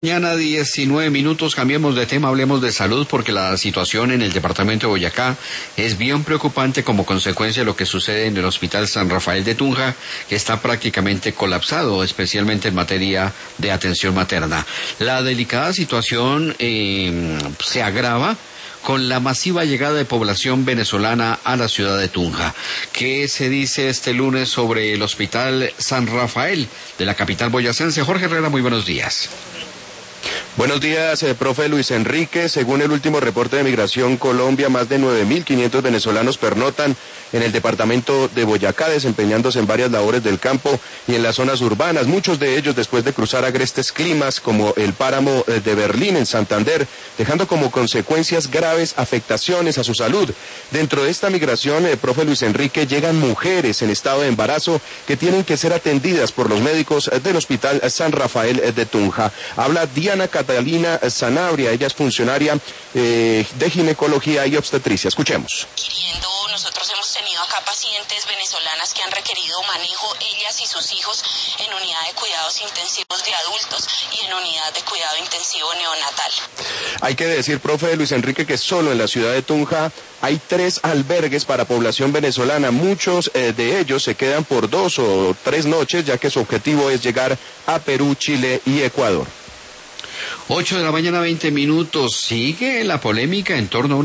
Mañana 19 minutos, cambiemos de tema, hablemos de salud porque la situación en el departamento de Boyacá es bien preocupante como consecuencia de lo que sucede en el Hospital San Rafael de Tunja, que está prácticamente colapsado, especialmente en materia de atención materna. La delicada situación se agrava con la masiva llegada de población venezolana a la ciudad de Tunja. ¿Qué se dice este lunes sobre el Hospital San Rafael de la capital boyacense? Jorge Herrera, muy buenos días. Buenos días, profe Luis Enrique. Según el último reporte de Migración Colombia, más de 9.500 venezolanos pernotan en el departamento de Boyacá, desempeñándose en varias labores del campo y en las zonas urbanas, muchos de ellos después de cruzar agrestes climas como el páramo de Berlín en Santander, dejando como consecuencias graves afectaciones a su salud. Dentro de esta migración, profe Luis Enrique, llegan mujeres en estado de embarazo que tienen que ser atendidas por los médicos del Hospital San Rafael de Tunja. Habla Diana Catalina Sanabria, ella es funcionaria de ginecología y obstetricia. Escuchemos. Nosotros hemos tenido acá pacientes venezolanas que han requerido manejo, ellas y sus hijos, en unidad de cuidados intensivos de adultos y en unidad de cuidado intensivo neonatal. Hay que decir, profe Luis Enrique, que solo en la ciudad de Tunja hay 3 albergues para población venezolana. Muchos de ellos se quedan por 2 o 3 noches, ya que su objetivo es llegar a Perú, Chile y Ecuador. 8 de la mañana, 20 minutos. Sigue la polémica en torno a